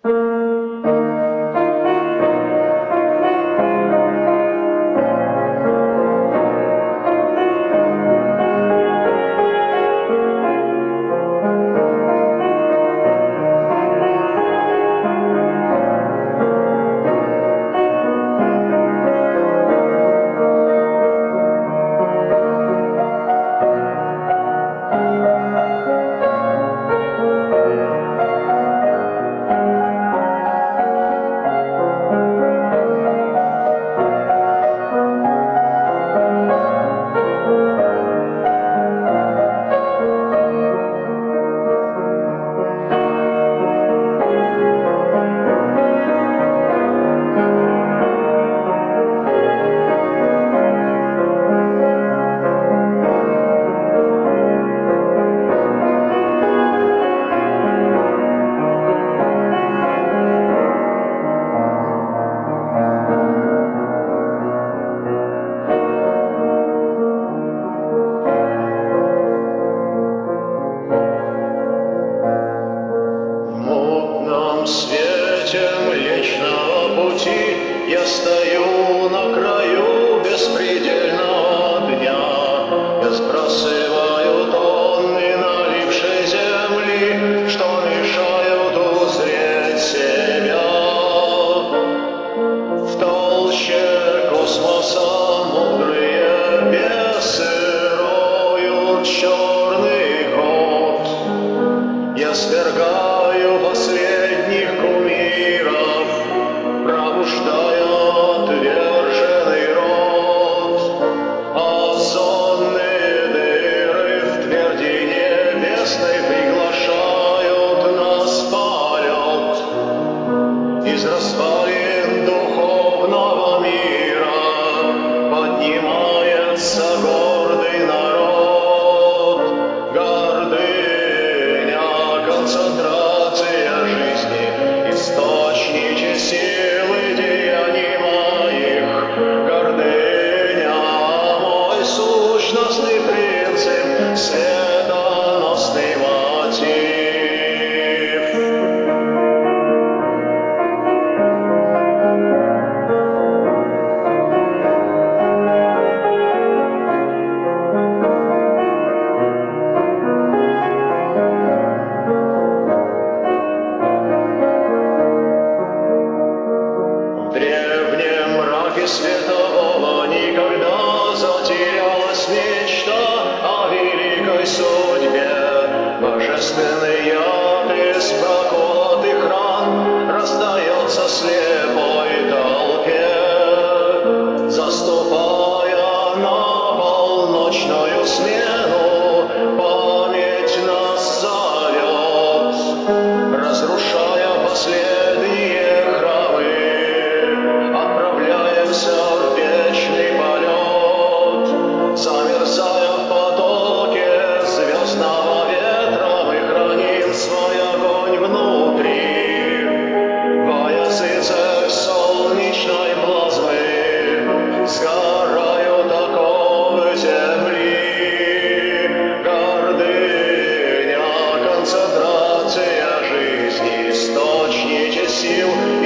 свете Млечного Пути я стою на краю беспредельного дня. Я сбрасываю тонны налипшей земли, что мешают узреть себя. В толще космоса мудрые бесы роют черный ход. Я свергаю последних кумиров, пробуждая отверженный род. Озонные дыры в тверди небесной приглашают нас в полет. Из развалин духовного мира поднимается гордый народ. Гордыня, концентрация жизни, источники силы деяний моих. Гордыня, мой сущностный принцип, светоносный мотив. В древнем мраке светового никогда затерялась мечта о великой судьбе. Божественный яд из проколотых ран раздается слепой толпе. Заступая на полночную смену, память нас зовет, разрушая последние храмы. Отправляемся в вечный полет, замерзая в потоке звездного ветра, мы храним свой огонь внутри. Во языцах солнечной плазмы сгорают оковы земли. Гордыня, концентрация жизни, источники сил